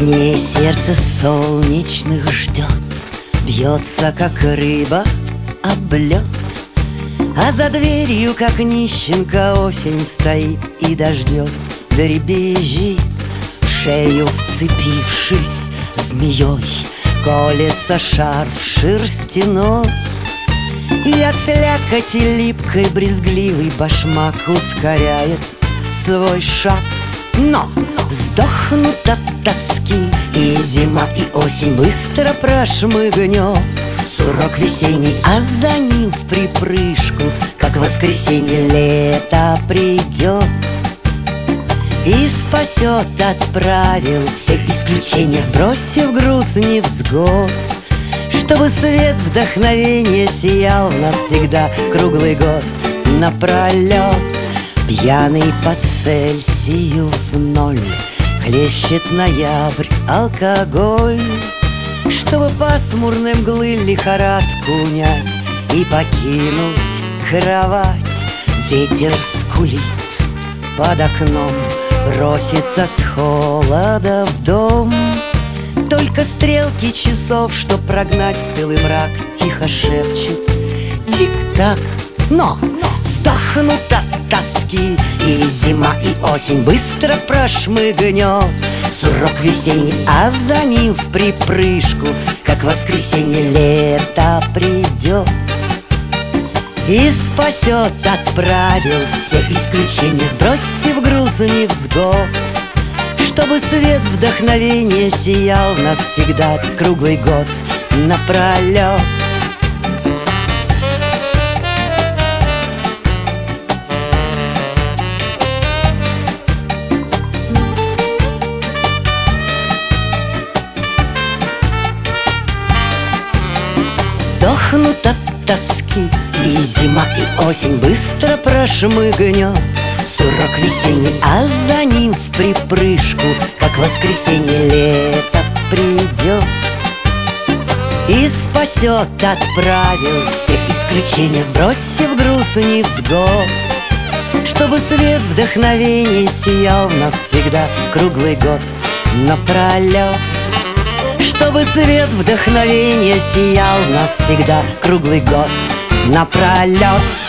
Мне сердце солнечных ждет, бьется, как рыба об лед. А за дверью, как нищенка, осень стоит и дождем дребезжит. В шею вцепившись змеей, колется шарф шерстяной. И от слякоти липкой брезгливый башмак ускоряет свой шаг. Но сдохнут от тоски, и зима, и осень быстро прошмыгнет. Сурок весенний, а за ним в припрыжку, как воскресенье, лето придет и спасет от правил все исключения, сбросив груз невзгод. Чтобы свет вдохновения сиял в нас всегда круглый год напролет. Пьяный по Цельсию в ноль хлещет ноябрь алкоголь. Чтобы пасмурной мглы лихорадку унять и покинуть кровать, ветер скулит под окном, просится с холода в дом. Только стрелки часов, чтоб прогнать стылый мрак, тихо шепчут тик-так. Но вздохнут от тоски, и зима, и осень быстро прошмыгнет. Сурок весенний, а за ним в припрыжку, как воскресенье, лето придет и спасет от правил все исключения, сбросив груз невзгод. Чтобы свет вдохновения сиял в нас всегда круглый год напролет. Сдохнут от тоски, и зима, и осень быстро прошмыгнет. Сурок весенний, а за ним в припрыжку, как воскресенье, лето придет и спасет от правил все исключения, сбросив груз невзгод. Чтобы свет вдохновения сиял в нас всегда круглый год напролет. Чтобы свет вдохновения сиял в нас всегда круглый год напролет.